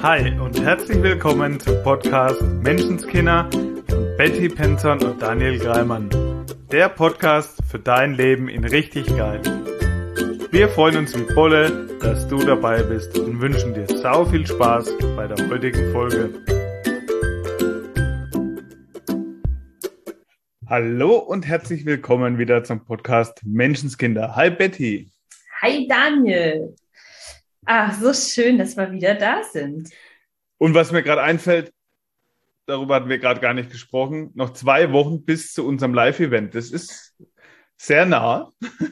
Hi und herzlich willkommen zum Podcast Menschenskinder von Betty Penton und Daniel Greimann. Der Podcast für dein Leben in richtig geil. Wir freuen uns wie Bolle, dass du dabei bist und wünschen dir sau viel Spaß bei der heutigen Folge. Hallo und herzlich willkommen wieder zum Podcast Menschenskinder. Hi Betty. Hi Daniel. Ach, so schön, dass wir wieder da sind. Und was mir gerade einfällt, darüber hatten wir gerade gar nicht gesprochen, noch 2 Wochen bis zu unserem Live-Event. Das ist sehr nah.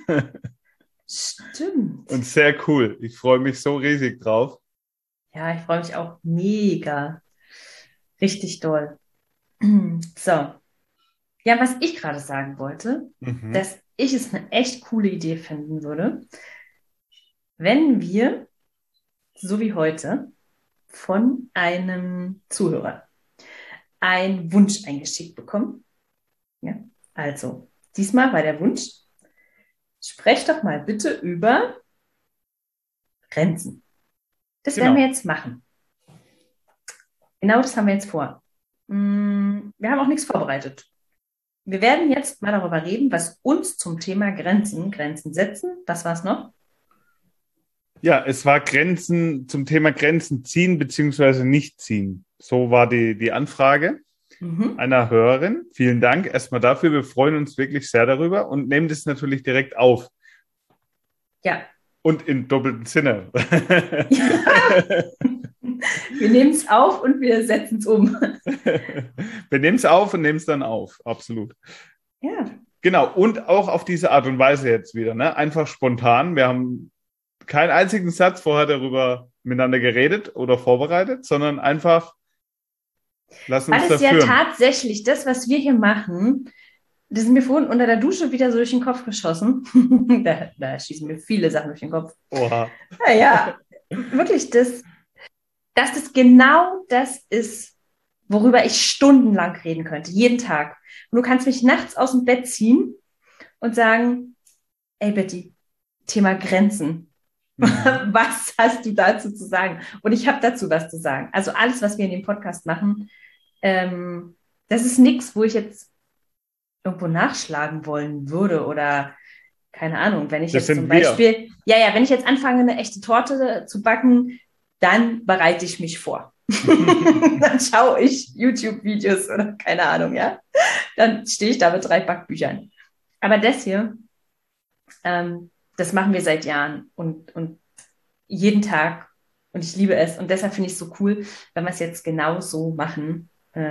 Stimmt. Und sehr cool. Ich freue mich so riesig drauf. Ja, ich freue mich auch mega. Richtig doll. So. Ja, was ich gerade sagen wollte, dass ich es eine echt coole Idee finden würde, wenn wir, so wie heute, von einem Zuhörer einen Wunsch eingeschickt bekommen. Ja, also, diesmal war der Wunsch, sprech doch mal bitte über Grenzen. Das werden wir jetzt machen. Genau das haben wir jetzt vor. Wir haben auch nichts vorbereitet. Wir werden jetzt mal darüber reden, was uns zum Thema Grenzen setzen. Was war es noch? Ja, es war Grenzen zum Thema Grenzen ziehen bzw. nicht ziehen. So war die Anfrage einer Hörerin. Vielen Dank erstmal dafür. Wir freuen uns wirklich sehr darüber und nehmen das natürlich direkt auf. Ja. Und im doppelten Sinne. Ja. Wir nehmen es auf und wir setzen es um. Wir nehmen es auf und nehmen es dann auf. Absolut. Ja. Genau. Und auch auf diese Art und Weise jetzt wieder. Ne? Einfach spontan. Wir haben keinen einzigen Satz vorher darüber miteinander geredet oder vorbereitet, sondern einfach lassen uns da führen. Weil es ja tatsächlich das, was wir hier machen, das ist mir vorhin unter der Dusche wieder so durch den Kopf geschossen. Da schießen mir viele Sachen durch den Kopf. Oha. Ja, wirklich, dass das genau das ist, worüber ich stundenlang reden könnte, jeden Tag. Und du kannst mich nachts aus dem Bett ziehen und sagen, ey Betty, Thema Grenzen. Was hast du dazu zu sagen? Und ich habe dazu was zu sagen. Also alles, was wir in dem Podcast machen, das ist nichts, wo ich jetzt irgendwo nachschlagen wollen würde oder keine Ahnung, wenn ich Das jetzt zum Beispiel, wenn ich jetzt anfange, eine echte Torte zu backen, dann bereite ich mich vor. Dann schaue ich YouTube-Videos oder keine Ahnung, ja. Dann stehe ich da mit 3 Backbüchern. Aber das hier, das machen wir seit Jahren und jeden Tag und ich liebe es und deshalb finde ich es so cool, wenn wir es jetzt genau so machen.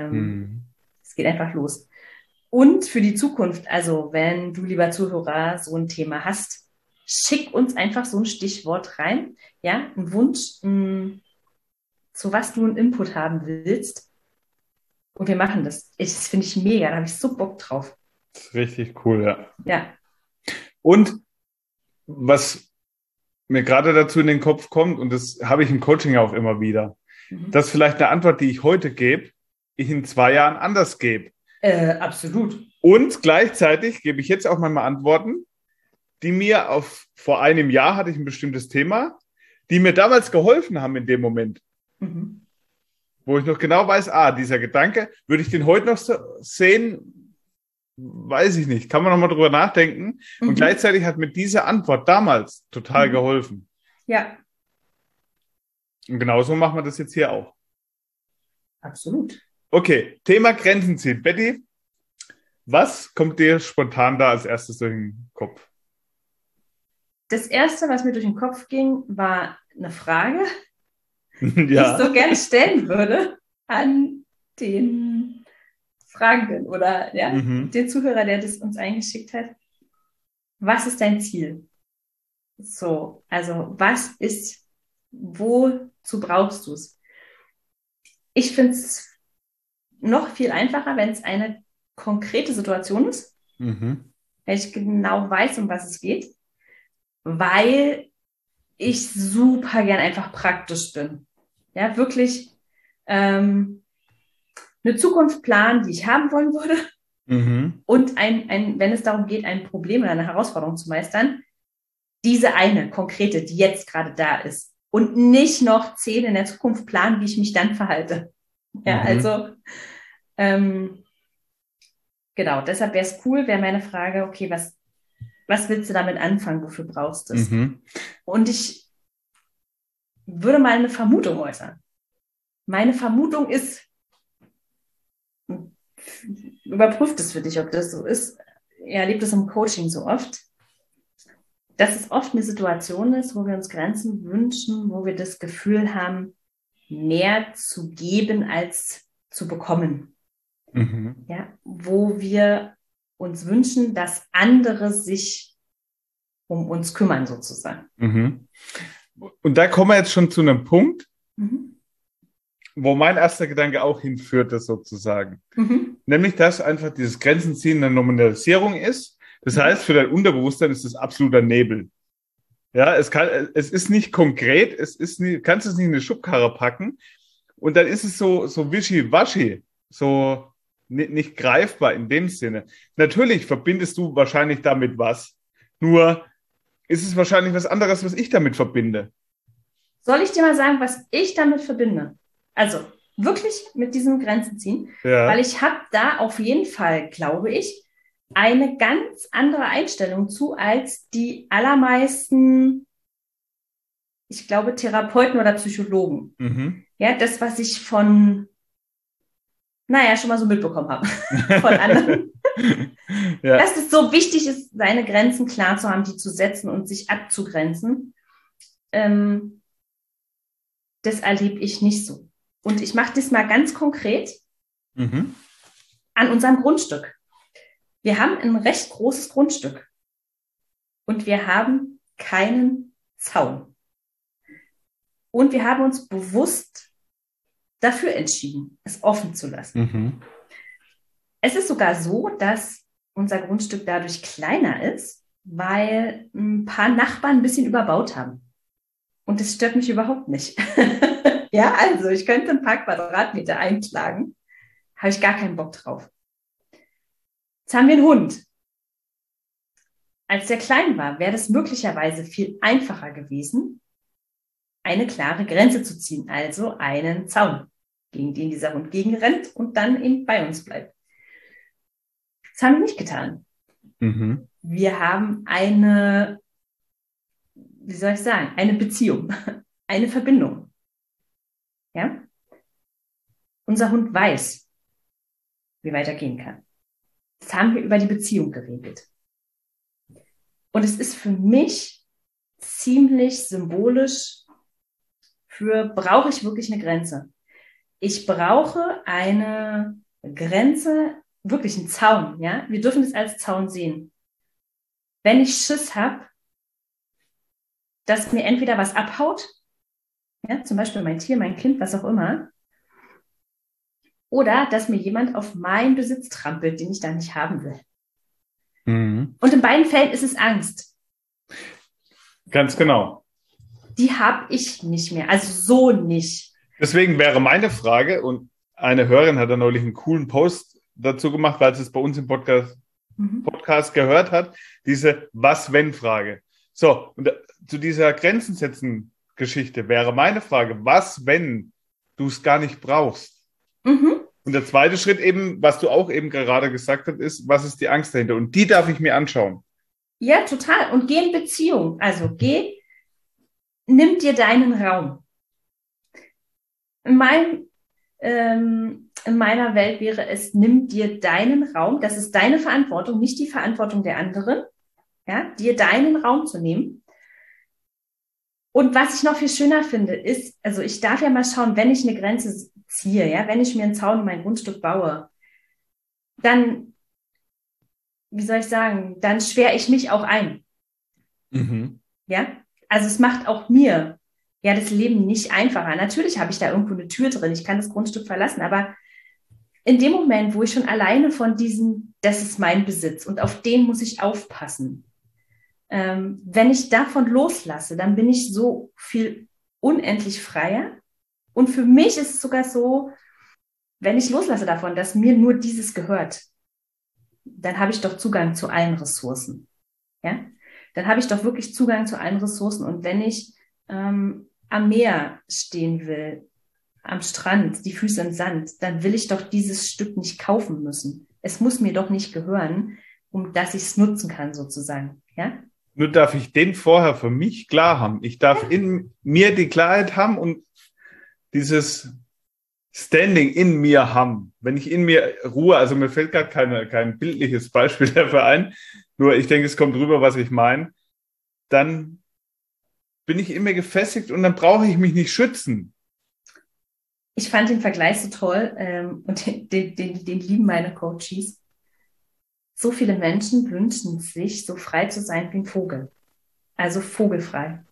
Es geht einfach los. Und für die Zukunft, also wenn du, lieber Zuhörer, so ein Thema hast, schick uns einfach so ein Stichwort rein, ja, ein Wunsch, zu was du einen Input haben willst und wir machen das. Das finde ich mega, da habe ich so Bock drauf. Das ist richtig cool, ja. Ja. Und was mir gerade dazu in den Kopf kommt, und das habe ich im Coaching auch immer wieder, dass vielleicht eine Antwort, die ich heute gebe, ich in 2 Jahren anders gebe. Absolut. Und gleichzeitig gebe ich jetzt auch mal Antworten, die mir vor einem Jahr hatte ich ein bestimmtes Thema, die mir damals geholfen haben in dem Moment. Wo ich noch genau weiß, dieser Gedanke, würde ich den heute noch sehen, weiß ich nicht. Kann man noch mal drüber nachdenken. Und gleichzeitig hat mir diese Antwort damals total geholfen. Ja. Und genauso machen wir das jetzt hier auch. Absolut. Okay, Thema Grenzen ziehen. Betty, was kommt dir spontan da als erstes durch den Kopf? Das Erste, was mir durch den Kopf ging, war eine Frage, die Ja. ich so gerne stellen würde an den Fragenden oder den Zuhörer, der das uns eingeschickt hat. Was ist dein Ziel? So, also wozu brauchst du es? Ich finde es noch viel einfacher, wenn es eine konkrete Situation ist, wenn ich genau weiß, um was es geht, weil ich super gern einfach praktisch bin. Ja, wirklich eine Zukunft planen, die ich haben wollen würde. Und wenn es darum geht, ein Problem oder eine Herausforderung zu meistern, diese eine konkrete, die jetzt gerade da ist, und nicht noch 10 in der Zukunft planen, wie ich mich dann verhalte. Ja, also genau, deshalb wäre es cool, wäre meine Frage, okay, was willst du damit anfangen, wofür brauchst du es? Und ich würde mal eine Vermutung äußern. Meine Vermutung ist, überprüft es für dich, ob das so ist. Ich erlebe das im Coaching so oft, dass es oft eine Situation ist, wo wir uns Grenzen wünschen, wo wir das Gefühl haben, mehr zu geben als zu bekommen. Ja, wo wir uns wünschen, dass andere sich um uns kümmern, sozusagen. Und da kommen wir jetzt schon zu einem Punkt, wo mein erster Gedanke auch hinführte, sozusagen. Nämlich, dass einfach dieses Grenzenziehen eine Nominalisierung ist. Das heißt, für dein Unterbewusstsein ist das absoluter Nebel. Ja, es ist nicht konkret, kannst es nicht in eine Schubkarre packen. Und dann ist es so wischiwaschi, so nicht greifbar in dem Sinne. Natürlich verbindest du wahrscheinlich damit was. Nur ist es wahrscheinlich was anderes, was ich damit verbinde. Soll ich dir mal sagen, was ich damit verbinde? Also wirklich mit diesem Grenzen ziehen. Ja. Weil ich habe da auf jeden Fall, glaube ich, eine ganz andere Einstellung zu als die allermeisten, ich glaube, Therapeuten oder Psychologen. Ja, das, was ich schon mal so mitbekommen habe von anderen. Ja. Dass es so wichtig ist, seine Grenzen klar zu haben, die zu setzen und sich abzugrenzen. Das erlebe ich nicht so. Und ich mache das mal ganz konkret an unserem Grundstück. Wir haben ein recht großes Grundstück und wir haben keinen Zaun. Und wir haben uns bewusst dafür entschieden, es offen zu lassen. Es ist sogar so, dass unser Grundstück dadurch kleiner ist, weil ein paar Nachbarn ein bisschen überbaut haben. Und das stört mich überhaupt nicht. Ja, also ich könnte ein paar Quadratmeter einklagen, habe ich gar keinen Bock drauf. Jetzt haben wir einen Hund. Als der klein war, wäre das möglicherweise viel einfacher gewesen, eine klare Grenze zu ziehen, also einen Zaun, gegen den dieser Hund gegenrennt und dann eben bei uns bleibt. Das haben wir nicht getan. Wir haben eine Beziehung, eine Verbindung. Ja? Unser Hund weiß, wie weitergehen kann. Das haben wir über die Beziehung geregelt. Und es ist für mich ziemlich symbolisch brauche ich wirklich eine Grenze. Ich brauche eine Grenze, wirklich einen Zaun. Ja? Wir dürfen das als Zaun sehen. Wenn ich Schiss habe, dass mir entweder was abhaut, ja, zum Beispiel mein Tier, mein Kind, was auch immer, oder dass mir jemand auf meinen Besitz trampelt, den ich da nicht haben will. Und in beiden Fällen ist es Angst. Ganz genau. Die habe ich nicht mehr, also so nicht. Deswegen wäre meine Frage, und eine Hörerin hat da neulich einen coolen Post dazu gemacht, weil sie es bei uns im Podcast gehört hat, diese Was-Wenn-Frage. So, und zu dieser Grenzen-Setzen-Geschichte wäre meine Frage, was, wenn du es gar nicht brauchst? Und der zweite Schritt eben, was du auch eben gerade gesagt hast, ist, was ist die Angst dahinter? Und die darf ich mir anschauen. Ja, total. Und geh in Beziehung. Also nimm dir deinen Raum. In meiner Welt wäre es, nimm dir deinen Raum. Das ist deine Verantwortung, nicht die Verantwortung der anderen. Ja, dir deinen Raum zu nehmen. Und was ich noch viel schöner finde, ist, also ich darf ja mal schauen, wenn ich eine Grenze ziehe, ja, wenn ich mir einen Zaun um mein Grundstück baue, dann, wie soll ich sagen, dann sperre ich mich auch ein. Ja, also es macht auch mir ja das Leben nicht einfacher. Natürlich habe ich da irgendwo eine Tür drin, ich kann das Grundstück verlassen, aber in dem Moment, wo ich schon alleine von das ist mein Besitz und auf den muss ich aufpassen, wenn ich davon loslasse, dann bin ich so viel unendlich freier. Und für mich ist es sogar so, wenn ich loslasse davon, dass mir nur dieses gehört, dann habe ich doch Zugang zu allen Ressourcen. Ja? Dann habe ich doch wirklich Zugang zu allen Ressourcen. Und wenn ich am Meer stehen will, am Strand, die Füße im Sand, dann will ich doch dieses Stück nicht kaufen müssen. Es muss mir doch nicht gehören, dass ich es nutzen kann, sozusagen. Ja? Nur darf ich den vorher für mich klar haben. Ich darf in mir die Klarheit haben und dieses Standing in mir haben. Wenn ich in mir Ruhe, also mir fällt gerade kein bildliches Beispiel dafür ein, nur ich denke, es kommt rüber, was ich meine, dann bin ich in mir gefestigt und dann brauche ich mich nicht schützen. Ich fand den Vergleich so toll und den lieben meine Coaches. So viele Menschen wünschen sich, so frei zu sein wie ein Vogel. Also vogelfrei.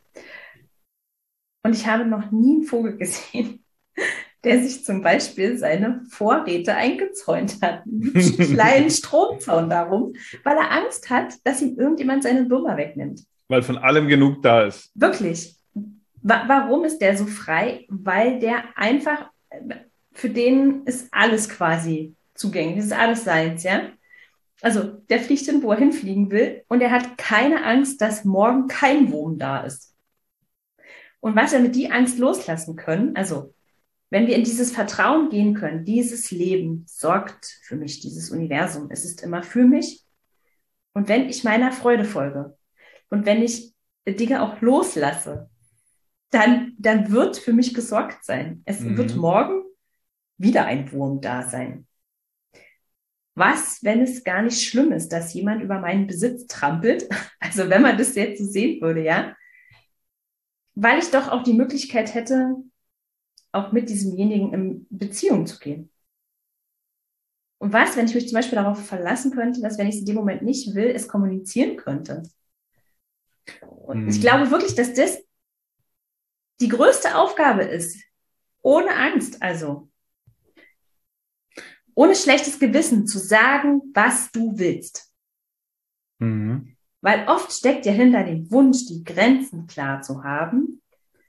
Und ich habe noch nie einen Vogel gesehen, der sich zum Beispiel seine Vorräte eingezäunt hat. Einen kleinen Stromzaun darum, weil er Angst hat, dass ihm irgendjemand seine Würmer wegnimmt. Weil von allem genug da ist. Wirklich. Warum ist der so frei? Weil der einfach, für den ist alles quasi zugänglich. Das ist alles seins, ja? Also der fliegt hin, wo er hinfliegen will und er hat keine Angst, dass morgen kein Wurm da ist. Und was wir mit die Angst loslassen können, also wenn wir in dieses Vertrauen gehen können, dieses Leben sorgt für mich, dieses Universum, es ist immer für mich. Und wenn ich meiner Freude folge und wenn ich Dinge auch loslasse, dann wird für mich gesorgt sein. Es wird morgen wieder ein Wurm da sein. Was, wenn es gar nicht schlimm ist, dass jemand über meinen Besitz trampelt? Also wenn man das jetzt so sehen würde, ja? Weil ich doch auch die Möglichkeit hätte, auch mit diesemjenigen in Beziehung zu gehen. Und was, wenn ich mich zum Beispiel darauf verlassen könnte, dass, wenn ich es in dem Moment nicht will, es kommunizieren könnte? Und ich glaube wirklich, dass das die größte Aufgabe ist, ohne Angst, also ohne schlechtes Gewissen zu sagen, was du willst. Weil oft steckt ja hinter dem Wunsch, die Grenzen klar zu haben,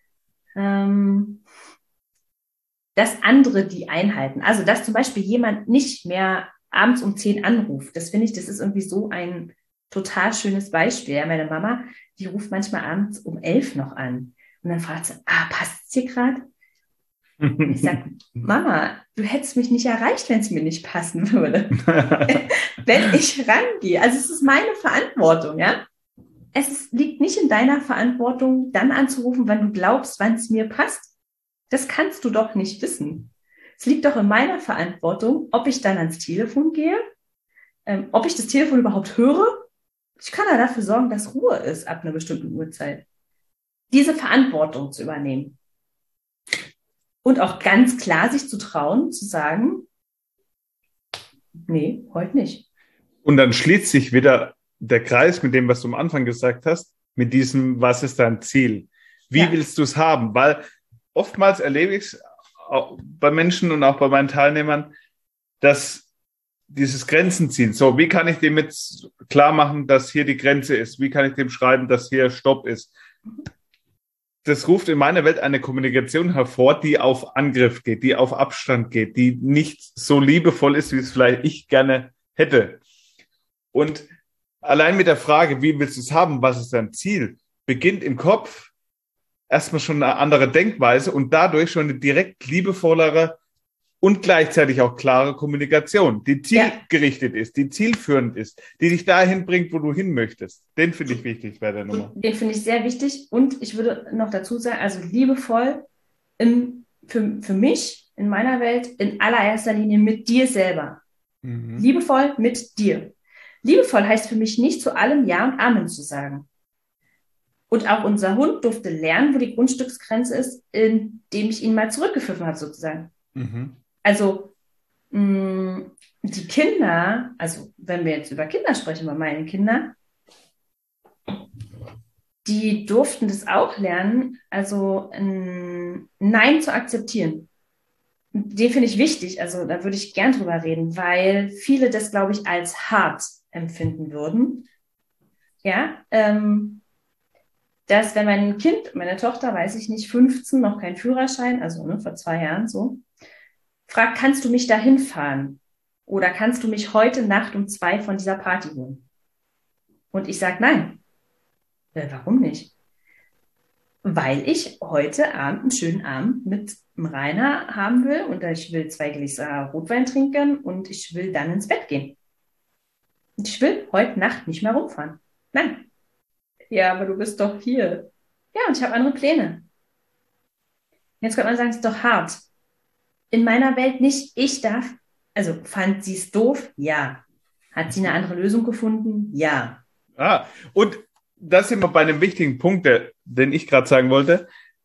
dass andere die einhalten. Also, dass zum Beispiel jemand nicht mehr abends um 10 anruft. Das finde ich, das ist irgendwie so ein total schönes Beispiel. Ja, meine Mama, die ruft manchmal abends um 11 noch an. Und dann fragt sie, passt es dir gerade? Ich sage, Mama, du hättest mich nicht erreicht, wenn es mir nicht passen würde. Wenn ich rangehe. Also es ist meine Verantwortung, ja. Liegt nicht in deiner Verantwortung, dann anzurufen, wann du glaubst, wann es mir passt. Das kannst du doch nicht wissen. Es liegt doch in meiner Verantwortung, ob ich dann ans Telefon gehe, ob ich das Telefon überhaupt höre. Ich kann ja dafür sorgen, dass Ruhe ist ab einer bestimmten Uhrzeit. Diese Verantwortung zu übernehmen. Und auch ganz klar sich zu trauen, zu sagen, nee, heute nicht. Und dann schließt sich wieder der Kreis mit dem, was du am Anfang gesagt hast, mit diesem, was ist dein Ziel? Wie willst du es haben? Weil oftmals erlebe ich es bei Menschen und auch bei meinen Teilnehmern, dass dieses Grenzen ziehen, so, wie kann ich dem jetzt klar machen, dass hier die Grenze ist? Wie kann ich dem schreiben, dass hier Stopp ist? Das ruft in meiner Welt eine Kommunikation hervor, die auf Angriff geht, die auf Abstand geht, die nicht so liebevoll ist, wie es vielleicht ich gerne hätte. Und allein mit der Frage, wie willst du es haben, was ist dein Ziel, beginnt im Kopf erstmal schon eine andere Denkweise und dadurch schon eine direkt liebevollere und gleichzeitig auch klare Kommunikation, die zielgerichtet ist, die zielführend ist, die dich dahin bringt, wo du hin möchtest. Den finde ich wichtig bei der Nummer. Den finde ich sehr wichtig und ich würde noch dazu sagen, also liebevoll für mich, in meiner Welt, in allererster Linie mit dir selber. Liebevoll mit dir. Liebevoll heißt für mich nicht zu allem Ja und Amen zu sagen. Und auch unser Hund durfte lernen, wo die Grundstücksgrenze ist, indem ich ihn mal zurückgepfiffen habe, sozusagen. Also die Kinder, also wenn wir jetzt über Kinder sprechen, bei meinen Kindern, die durften das auch lernen, also ein Nein zu akzeptieren. Den finde ich wichtig, also da würde ich gern drüber reden, weil viele das, glaube ich, als hart empfinden würden. Ja, dass wenn mein Kind, meine Tochter, weiß ich nicht, 15, noch kein Führerschein, also vor 2 Jahren so, fragt, kannst du mich dahin fahren? Oder kannst du mich heute Nacht um 2 von dieser Party holen? Und ich sage nein. Warum nicht? weil ich heute Abend einen schönen Abend mit dem Rainer haben will und ich will 2 Gläser Rotwein trinken und ich will dann ins Bett gehen. Und ich will heute Nacht nicht mehr rumfahren. Nein. Ja, aber du bist doch hier. Ja, und ich habe andere Pläne. Jetzt könnte man sagen, es ist doch hart. In meiner Welt nicht. Ich darf. Also fand sie es doof? Ja. Hat sie eine andere Lösung gefunden? Ja. Und das sind wir bei einem wichtigen Punkt, den ich gerade sagen wollte.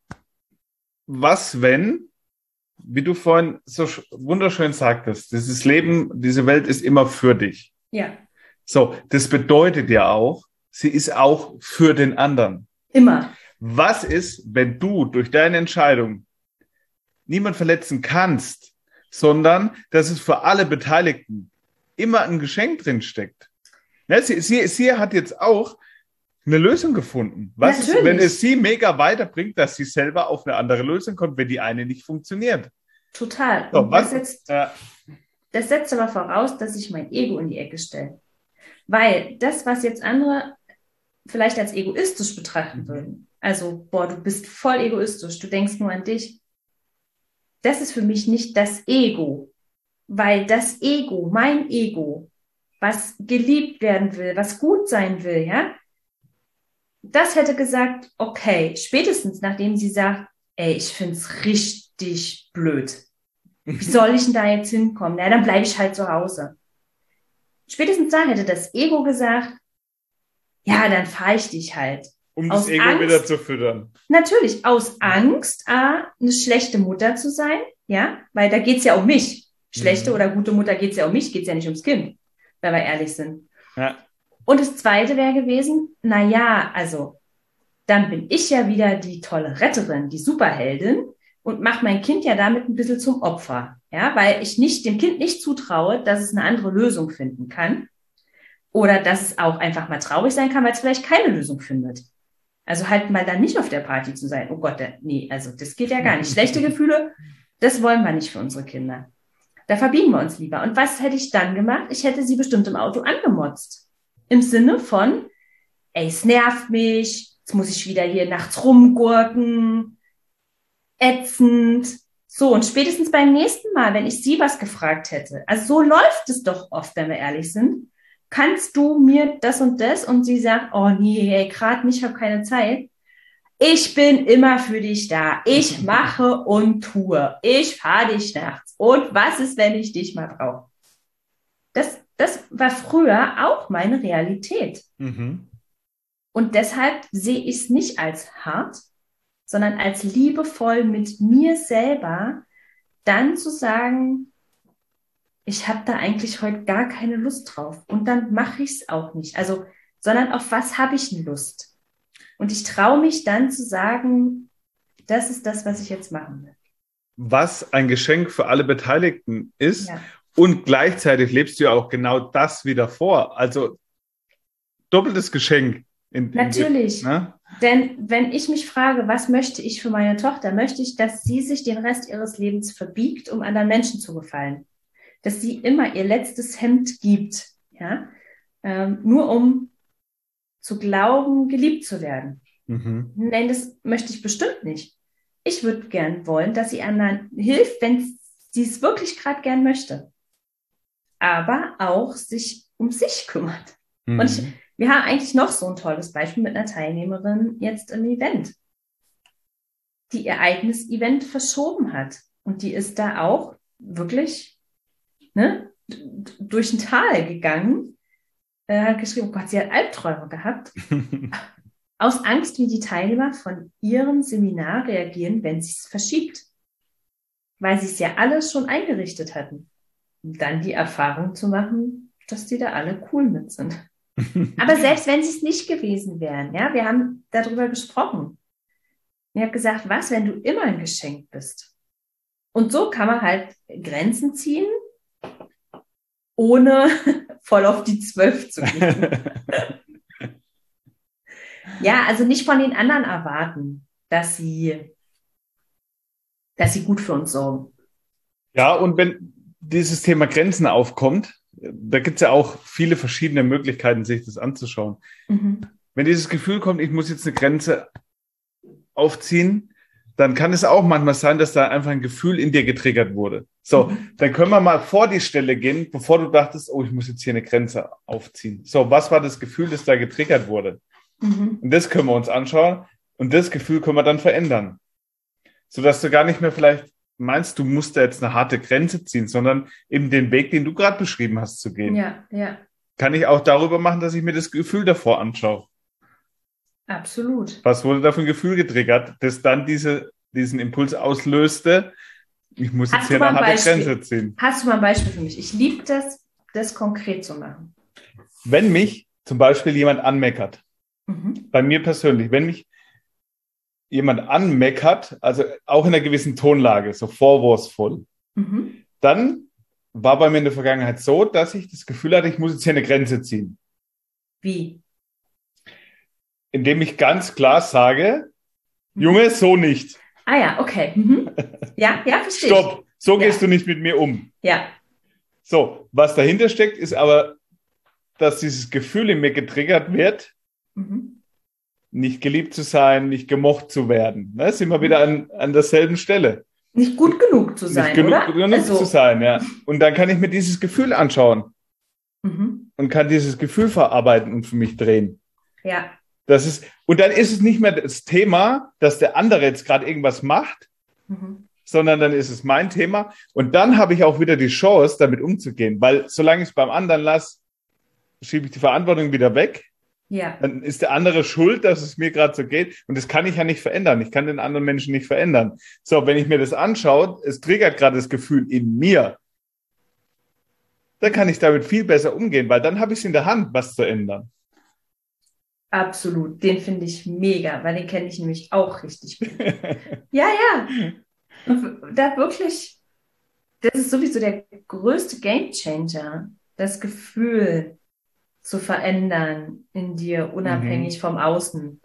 Was, wenn, wie du vorhin so wunderschön sagtest, dieses Leben, diese Welt ist immer für dich. Ja. So, das bedeutet ja auch, sie ist auch für den anderen. Immer. Was ist, wenn du durch deine Entscheidung niemand verletzen kannst, sondern dass es für alle Beteiligten immer ein Geschenk drin steckt? Ja, sie hat jetzt auch eine Lösung gefunden. Was ist, wenn es sie mega weiterbringt, dass sie selber auf eine andere Lösung kommt, wenn die eine nicht funktioniert? Total. So, das setzt aber voraus, dass ich mein Ego in die Ecke stelle. Weil das, was jetzt andere vielleicht als egoistisch betrachten würden, also, boah, du bist voll egoistisch, du denkst nur an dich, das ist für mich nicht das Ego. Weil das Ego, mein Ego, was geliebt werden will, was gut sein will, ja, das hätte gesagt, okay, spätestens nachdem sie sagt, ey, ich find's richtig blöd. Wie soll ich denn da jetzt hinkommen? Na, dann bleibe ich halt zu Hause. Spätestens da hätte das Ego gesagt, ja, dann fahre ich dich halt. Um das Ego wieder zu füttern. Natürlich, aus Angst, eine schlechte Mutter zu sein, ja, weil da geht's ja um mich. Schlechte oder gute Mutter geht's ja um mich, geht's ja nicht ums Kind, wenn wir ehrlich sind. Ja. Und das Zweite wäre gewesen, also, dann bin ich ja wieder die tolle Retterin, die Superheldin und mache mein Kind ja damit ein bisschen zum Opfer, ja, weil ich dem Kind nicht zutraue, dass es eine andere Lösung finden kann oder dass es auch einfach mal traurig sein kann, weil es vielleicht keine Lösung findet. Also halt mal dann nicht auf der Party zu sein. Oh Gott, nee, also das geht ja gar nicht. Schlechte Gefühle, das wollen wir nicht für unsere Kinder. Da verbiegen wir uns lieber. Und was hätte ich dann gemacht? Ich hätte sie bestimmt im Auto angemotzt. Im Sinne von, ey, es nervt mich, jetzt muss ich wieder hier nachts rumgurken, ätzend. So, und spätestens beim nächsten Mal, wenn ich sie was gefragt hätte, also so läuft es doch oft, wenn wir ehrlich sind, kannst du mir das und das? Und sie sagt, oh nee, hey, gerade nicht, ich habe keine Zeit. Ich bin immer für dich da. Ich mache und tue. Ich fahre dich nachts. Und was ist, wenn ich dich mal brauche? Das war früher auch meine Realität. Mhm. Und deshalb sehe ich es nicht als hart, sondern als liebevoll mit mir selber, dann zu sagen, ich habe da eigentlich heute gar keine Lust drauf. Und dann mache ich es auch nicht. Also, sondern auf was habe ich denn Lust? Und ich traue mich dann zu sagen, das ist das, was ich jetzt machen will. Was ein Geschenk für alle Beteiligten ist. Ja. Und gleichzeitig lebst du ja auch genau das wieder vor. Also doppeltes Geschenk. Natürlich. Ne? Denn wenn ich mich frage, was möchte ich für meine Tochter, möchte ich, dass sie sich den Rest ihres Lebens verbiegt, um anderen Menschen zu gefallen. Dass sie immer ihr letztes Hemd gibt, ja, nur um zu glauben, geliebt zu werden. Mhm. Nein, das möchte ich bestimmt nicht. Ich würde gern wollen, dass sie anderen hilft, wenn sie es wirklich gerade gern möchte. Aber auch sich um sich kümmert. Mhm. Und wir haben eigentlich noch so ein tolles Beispiel mit einer Teilnehmerin jetzt im Event, die ihr eigenes Event verschoben hat. Und die ist da auch wirklich durch ein Tal gegangen, hat geschrieben, oh Gott, sie hat Albträume gehabt. Aus Angst, wie die Teilnehmer von ihrem Seminar reagieren, wenn sie es verschiebt. Weil sie es ja alles schon eingerichtet hatten. Und dann die Erfahrung zu machen, dass die da alle cool mit sind. Aber selbst wenn sie es nicht gewesen wären, ja, wir haben darüber gesprochen. Ich habe gesagt, was, wenn du immer ein Geschenk bist? Und so kann man halt Grenzen ziehen, ohne voll auf die 12 zu gehen. Ja, also nicht von den anderen erwarten, dass sie gut für uns sorgen. Ja, und wenn dieses Thema Grenzen aufkommt, da gibt es ja auch viele verschiedene Möglichkeiten, sich das anzuschauen. Mhm. Wenn dieses Gefühl kommt, ich muss jetzt eine Grenze aufziehen, dann kann es auch manchmal sein, dass da einfach ein Gefühl in dir getriggert wurde. So, dann können wir mal vor die Stelle gehen, bevor du dachtest, oh, ich muss jetzt hier eine Grenze aufziehen. So, was war das Gefühl, das da getriggert wurde? Und das können wir uns anschauen und das Gefühl können wir dann verändern. Sodass du gar nicht mehr vielleicht meinst, du musst da jetzt eine harte Grenze ziehen, sondern eben den Weg, den du gerade beschrieben hast, zu gehen. Ja, ja. Kann ich auch darüber machen, dass ich mir das Gefühl davor anschaue. Absolut. Was wurde da für ein Gefühl getriggert, das dann diesen Impuls auslöste, ich muss jetzt hier eine harte Grenze ziehen. Hast du mal ein Beispiel für mich? Ich liebe das konkret zu machen. Wenn mich zum Beispiel jemand anmeckert, bei mir persönlich, wenn mich jemand anmeckert, also auch in einer gewissen Tonlage, so vorwurfsvoll, dann war bei mir in der Vergangenheit so, dass ich das Gefühl hatte, ich muss jetzt hier eine Grenze ziehen. Wie? Indem ich ganz klar sage, Junge, so nicht. Ah ja, okay. Ja, verstehe. Stopp, so gehst du nicht mit mir um. Ja. So, was dahinter steckt, ist aber, dass dieses Gefühl in mir getriggert wird, nicht geliebt zu sein, nicht gemocht zu werden. Da sind wir wieder an derselben Stelle. Nicht gut genug zu sein, nicht genug zu sein, ja. Und dann kann ich mir dieses Gefühl anschauen und kann dieses Gefühl verarbeiten und für mich drehen. Ja. Und dann ist es nicht mehr das Thema, dass der andere jetzt gerade irgendwas macht, sondern dann ist es mein Thema. Und dann habe ich auch wieder die Chance, damit umzugehen. Weil solange ich es beim anderen lasse, schiebe ich die Verantwortung wieder weg. Ja. Dann ist der andere schuld, dass es mir gerade so geht. Und das kann ich ja nicht verändern. Ich kann den anderen Menschen nicht verändern. So, wenn ich mir das anschaue, es triggert gerade das Gefühl in mir, dann kann ich damit viel besser umgehen, weil dann habe ich es in der Hand, was zu ändern. Absolut. Den finde ich mega, weil den kenne ich nämlich auch richtig gut. Ja. Da wirklich, das ist sowieso der größte Gamechanger, das Gefühl zu verändern in dir, unabhängig vom Außen.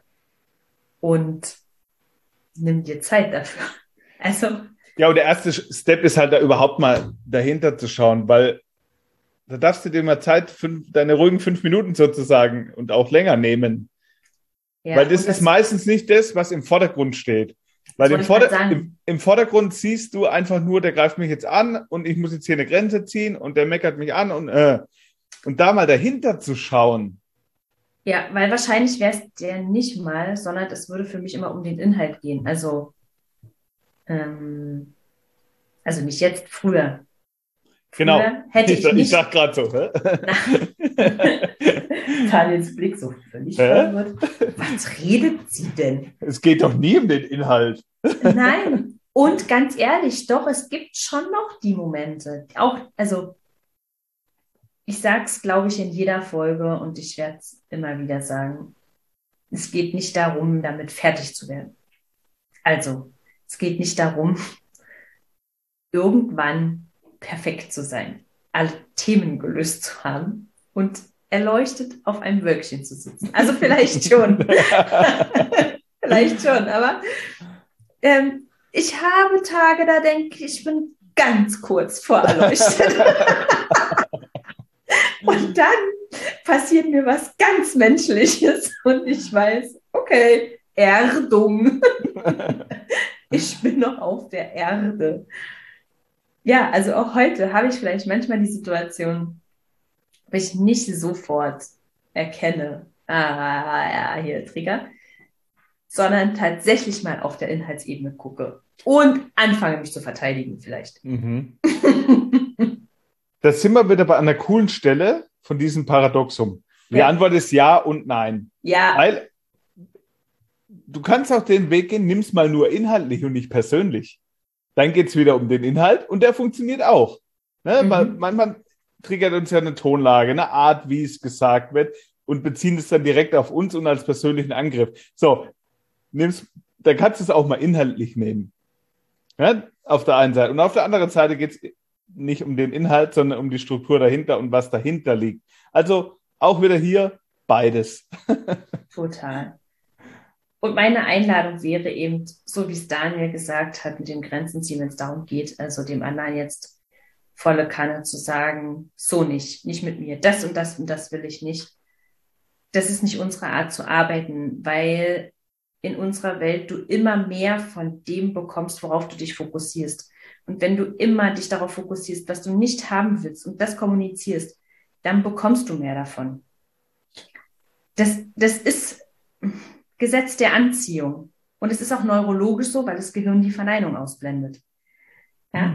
Und nimm dir Zeit dafür. Also. Ja, und der erste Step ist halt da überhaupt mal dahinter zu schauen, weil da darfst du dir mal Zeit, deine ruhigen 5 Minuten sozusagen und auch länger nehmen. Ja, weil das ist meistens nicht das, was im Vordergrund steht. Weil im Vordergrund siehst du einfach nur, der greift mich jetzt an und ich muss jetzt hier eine Grenze ziehen und der meckert mich an und da mal dahinter zu schauen. Ja, weil wahrscheinlich wäre es der nicht mal, sondern es würde für mich immer um den Inhalt gehen. Also nicht jetzt, früher. Genau. Hätte ich nicht. Ich sag gerade so. Daniels Blick so völlig verwirrt. Was redet sie denn? Es geht doch nie um den Inhalt. Nein. Und ganz ehrlich, doch, es gibt schon noch die Momente. Auch, also, ich sage es, glaube ich, in jeder Folge und ich werde es immer wieder sagen. Es geht nicht darum, damit fertig zu werden. Also, es geht nicht darum, irgendwann perfekt zu sein, alle Themen gelöst zu haben und erleuchtet auf einem Wölkchen zu sitzen. Also vielleicht schon. Vielleicht schon, aber ich habe Tage, da denke ich, ich bin ganz kurz vor erleuchtet. Und dann passiert mir was ganz Menschliches und ich weiß, okay, Erdung. Ich bin noch auf der Erde. Ja, also auch heute habe ich vielleicht manchmal die Situation, wo ich nicht sofort erkenne, hier Trigger, sondern tatsächlich mal auf der Inhaltsebene gucke und anfange, mich zu verteidigen vielleicht. Da sind wir wieder bei einer coolen Stelle von diesem Paradoxum. Die Antwort ist ja und nein. Ja. Weil du kannst auch den Weg gehen, nimm's mal nur inhaltlich und nicht persönlich. Dann geht es wieder um den Inhalt und der funktioniert auch. Ne? Manchmal triggert uns ja eine Tonlage, eine Art, wie es gesagt wird und beziehen es dann direkt auf uns und als persönlichen Angriff. So, dann kannst du es auch mal inhaltlich nehmen. Ja? Auf der einen Seite. Und auf der anderen Seite geht es nicht um den Inhalt, sondern um die Struktur dahinter und was dahinter liegt. Also auch wieder hier beides. Total. Und meine Einladung wäre eben, so wie es Daniel gesagt hat, mit den Grenzen ziehen, wenn es darum geht, also dem anderen jetzt volle Kanne zu sagen, so nicht mit mir, das und das will ich nicht. Das ist nicht unsere Art zu arbeiten, weil in unserer Welt du immer mehr von dem bekommst, worauf du dich fokussierst. Und wenn du immer dich darauf fokussierst, was du nicht haben willst und das kommunizierst, dann bekommst du mehr davon. Das ist Gesetz der Anziehung. Und es ist auch neurologisch so, weil das Gehirn die Verneinung ausblendet. Ja,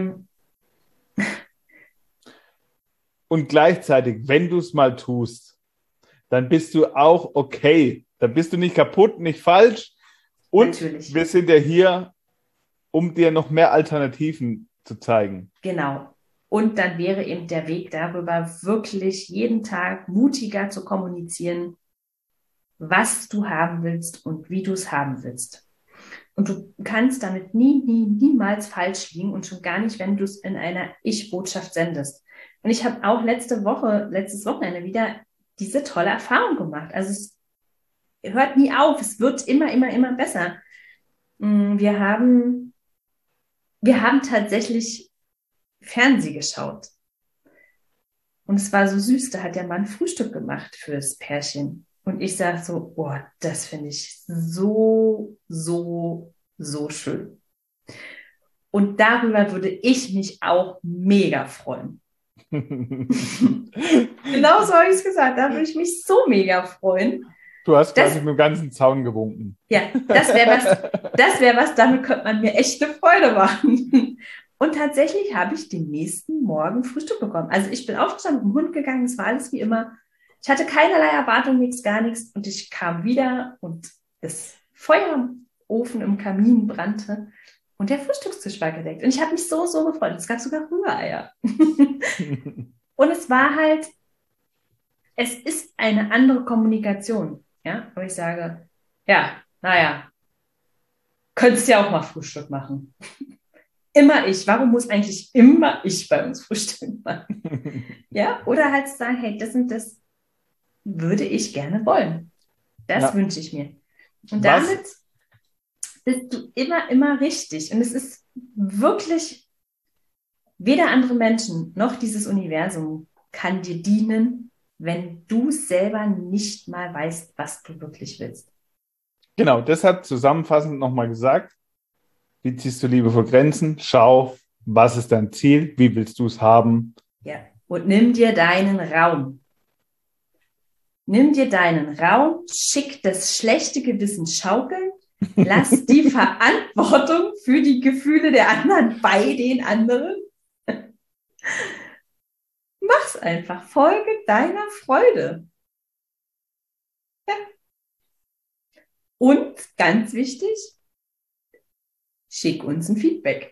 Und gleichzeitig, wenn du es mal tust, dann bist du auch okay. Dann bist du nicht kaputt, nicht falsch. Und natürlich. Wir sind ja hier, um dir noch mehr Alternativen zu zeigen. Genau. Und dann wäre eben der Weg darüber, wirklich jeden Tag mutiger zu kommunizieren, was du haben willst und wie du es haben willst. Und du kannst damit niemals falsch liegen und schon gar nicht, wenn du es in einer Ich-Botschaft sendest. Und ich habe auch letztes Wochenende wieder diese tolle Erfahrung gemacht. Also es hört nie auf, es wird immer besser. Wir haben tatsächlich Fernsehen geschaut. Und es war so süß, da hat der Mann Frühstück gemacht fürs Pärchen. Und ich sage so, oh, das finde ich so schön. Und darüber würde ich mich auch mega freuen. Genau so habe ich es gesagt, da würde ich mich so mega freuen. Du hast quasi mit dem ganzen Zaun gewunken. Ja, das wäre was, damit könnte man mir echt eine Freude machen. Und tatsächlich habe ich den nächsten Morgen Frühstück bekommen. Also ich bin aufgestanden, mit dem Hund gegangen, es war alles wie immer. Ich hatte keinerlei Erwartung, gar nichts. Und ich kam wieder und das Feuer im Ofen, im Kamin brannte und der Frühstückstisch war gedeckt. Und ich habe mich so gefreut. Es gab sogar Rühreier. Und es war halt, es ist eine andere Kommunikation. Ja, wo ich sage, ja, naja, könntest ja auch mal Frühstück machen. Immer ich. Warum muss eigentlich immer ich bei uns Frühstück machen? Ja, oder halt sagen, hey, das und das würde ich gerne wollen. Das wünsche ich mir. Und damit bist du immer richtig. Und es ist wirklich, weder andere Menschen noch dieses Universum kann dir dienen, wenn du selber nicht mal weißt, was du wirklich willst. Genau, deshalb zusammenfassend nochmal gesagt, wie ziehst du liebevoll Grenzen? Schau, was ist dein Ziel? Wie willst du es haben? Ja, und nimm dir deinen Raum. Nimm dir deinen Raum, schick das schlechte Gewissen schaukeln, lass die Verantwortung für die Gefühle der anderen bei den anderen. Mach's einfach, folge deiner Freude. Ja. Und ganz wichtig, schick uns ein Feedback.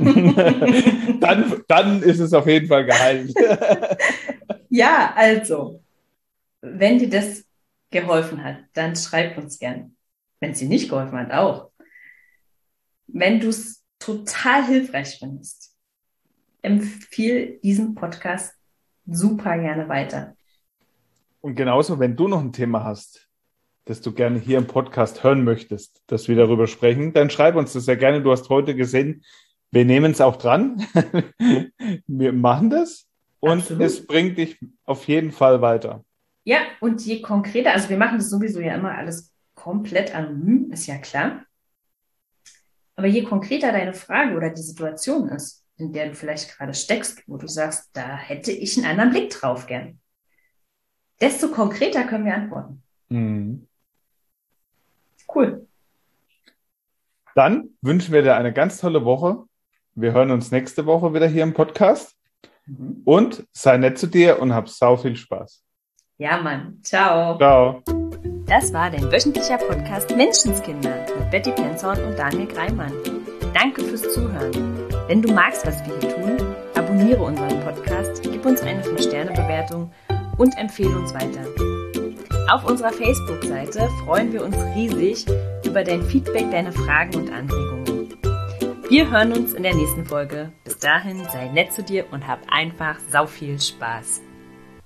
dann ist es auf jeden Fall geheilt. Ja, also, wenn dir das geholfen hat, dann schreib uns gern. Wenn es dir nicht geholfen hat, auch. Wenn du es total hilfreich findest, empfehle diesen Podcast super gerne weiter. Und genauso, wenn du noch ein Thema hast, das du gerne hier im Podcast hören möchtest, dass wir darüber sprechen, dann schreib uns das sehr gerne. Du hast heute gesehen, wir nehmen es auch dran. Wir machen das und Absolut. Es bringt dich auf jeden Fall weiter. Ja, und je konkreter, also wir machen das sowieso ja immer alles komplett anonym, ist ja klar. Aber je konkreter deine Frage oder die Situation ist, in der du vielleicht gerade steckst, wo du sagst, da hätte ich einen anderen Blick drauf gern, desto konkreter können wir antworten. Mhm. Cool. Dann wünschen wir dir eine ganz tolle Woche. Wir hören uns nächste Woche wieder hier im Podcast. Und sei nett zu dir und hab sau viel Spaß. Ja, Mann. Ciao. Ciao. Das war dein wöchentlicher Podcast Menschenskinder mit Betty Penzorn und Daniel Greimann. Danke fürs Zuhören. Wenn du magst, was wir hier tun, abonniere unseren Podcast, gib uns eine 5-Sterne-Bewertung und empfehle uns weiter. Auf unserer Facebook-Seite freuen wir uns riesig über dein Feedback, deine Fragen und Anregungen. Wir hören uns in der nächsten Folge. Bis dahin, sei nett zu dir und hab einfach sau viel Spaß.